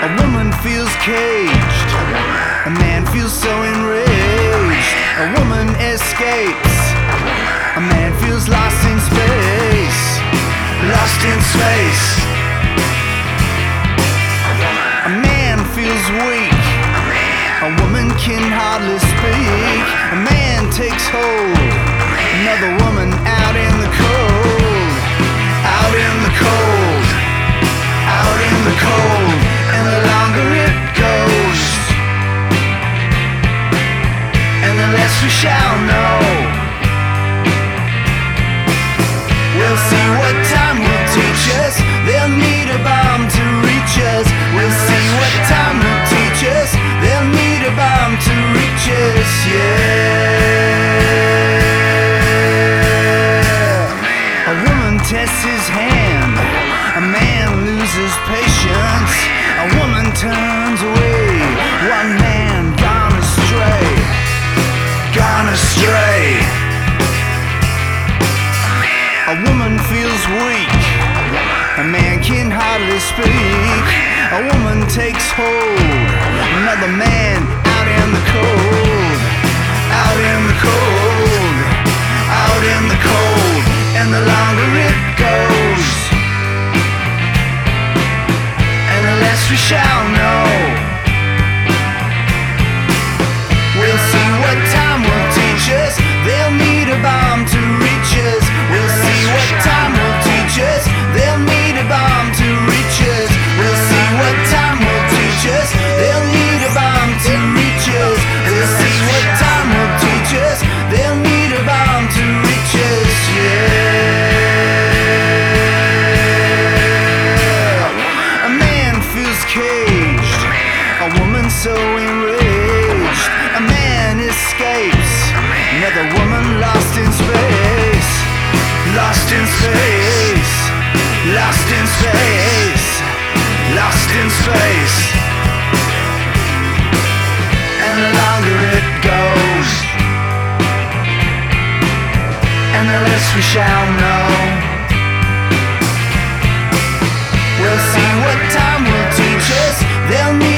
A woman feels caged, a man feels so enraged. A woman escapes, a man feels lost in space. Lost in space. A man feels weak, a woman can hardly speak. A man takes hold, another woman out in the cold. Out in the cold, out in the cold. And the longer it goes, and the less we shall know. We'll see what time will teach us. They'll need a bomb to reach us. We'll see what time will teach us. They'll need a bomb to reach us, yeah. A woman tests his hand, a man loses patience. A woman turns away, one man gone astray. Gone astray. A woman feels weak, a man can hardly speak. A woman takes hold, another man out in the cold. Out in the cold, out in the cold. And the longer it goes, and the less we shall know. We'll see what time will teach us. They'll need a bomb to reach us. We'll see what time will teach us. They'll need a bomb to reach us. We'll see what time will teach us. They'll need a bomb to reach us. We'll see what time will teach us. They'll need a bomb to reach us, yeah. A man feels caged, a woman so enraged. A man escapes, another woman lost in space. Lost in space, lost in space, lost in space. And the longer it goes, and the less we shall know. We'll see what time will teach us. They'll